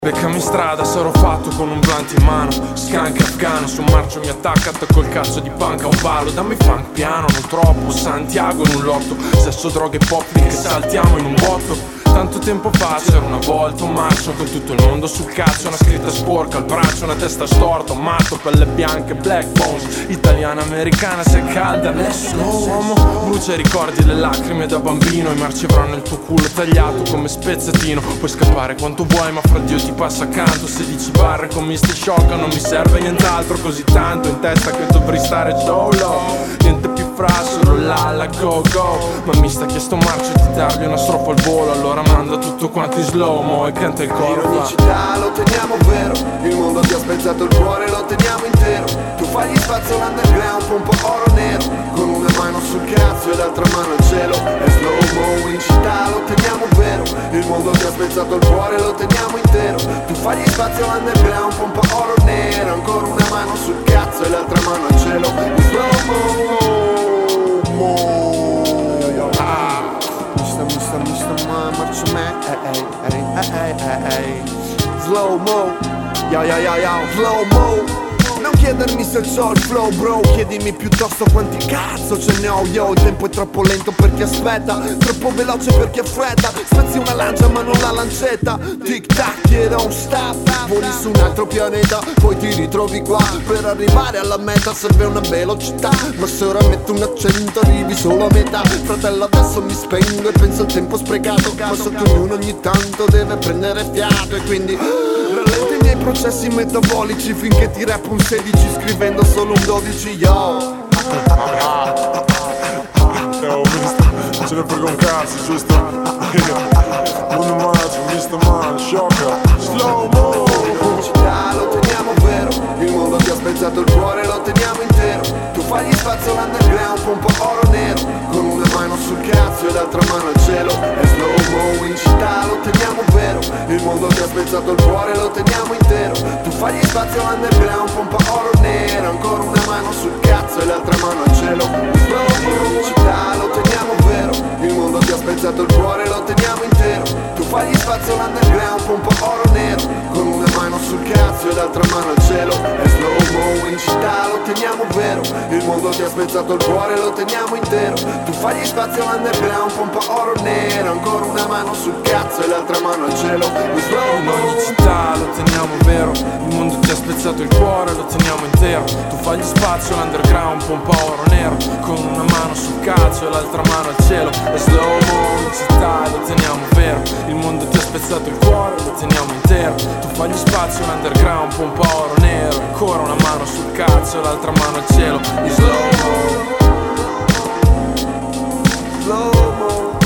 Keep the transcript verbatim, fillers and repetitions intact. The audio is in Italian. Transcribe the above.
Beccami in strada, sarò fatto con un blunt in mano. Skunk afgano, su un marcio mi attacca, attacco il cazzo di punk a un palo. Dammi funk piano, non troppo, Santiago in un lotto. Sesso, droghe e pop, che saltiamo in un botto. Tanto tempo fa c'era una volta un macio con tutto il mondo sul cazzo. Una scritta sporca al braccio, una testa storta, un matto, pelle bianca e black bones. Italiana, americana, se è calda, nessuno uomo. Brucia i ricordi, le lacrime da bambino. I marci avranno il tuo culo tagliato come spezzatino. Puoi scappare quanto vuoi ma fra Dio ti passa accanto. sedici barre con mister shock, non mi serve nient'altro. Così tanto in testa che dovrei stare solo. Niente più fra, solo la la go go. Ma mi sta chiesto marcio di dargli una strofa al volo. Allora manda tutto quanto in slow-mo e canta il coro. L'ironicità lo teniamo vero, il mondo ti ha spezzato il cuore, lo teniamo intero. Tu fai gli spazio all'underground, pompa oro nero. Con una mano sul cazzo e l'altra mano al cielo. È slow-mo in città, lo teniamo vero, il mondo ti ha spezzato il cuore, lo teniamo intero. Tu fai gli spazio all'underground, pompa oro nero. Ancora una mano sul cazzo e l'altra mano al cielo. Slow-mo. Mister, mister, marcio me, ehi, ehi, ehi, ehi, ehi. Slow mo, yo, yo, yo, yo, slow mo. Non chiedermi se c'ho il flow bro, chiedimi piuttosto quanti cazzo ce ne ho io. Il tempo è troppo lento per chi aspetta, troppo veloce per chi ha fretta. Spezzi una lancia ma non la lancetta. Tic tac e don't stop. Voli su un altro pianeta, poi ti ritrovi qua. Per arrivare alla meta serve una velocità. Ma se ora metto un accento arrivi solo a metà. Fratello adesso mi spengo e penso al tempo sprecato. Ma so che ognuno ogni tanto deve prendere fiato. E quindi rallenta i miei processi metabolici finché ti rap un sedici scrivendo solo un dodici, yo. Evo mister, ce ne frega un cazzo, giusto? Mondo magico, mister man, sciocca. Slow mo. Città, lo teniamo vero, il mondo ti ha spezzato il cuore, lo teniamo intero. Tu fai gli spazio all'underground, pompa oro nero. Con una mano sul cazzo e l'altra mano al cielo. È slow mo in città, lo teniamo vero, il mondo ti ha spezzato il cuore, lo teniamo intero. Tu fai gli spazio all'underground, pompa oro nero. Ancora una mano sul cazzo e l'altra mano al cielo. Slow mo in città, lo teniamo vero, il mondo ti ha spezzato il cuore, lo teniamo intero. Tu fai gli spazio all'underground, pompa oro nero. Con una mano sul cazzo e l'altra mano al cielo. È slow mo in città, lo teniamo vero, il mondo ti ha spezzato il cuore, lo teniamo intero. Tu fai gli spazio all'underground, pompa oro nero. Ancora una mano sul cazzo e l'altra mano al cielo. In ogni città lo teniamo vero, il mondo ti ha spezzato il cuore, lo teniamo intero. Tu fai gli spazio all'underground, pompa oro nero. Con una mano sul cazzo e l'altra mano al cielo. E slow mo in città lo teniamo vero, il mondo ti ha spezzato il cuore, lo teniamo intero. Tu fai gli spazio all'underground, pompa oro nero. Ancora una mano sul cazzo e l'altra mano al cielo. E slow mo, slow mo.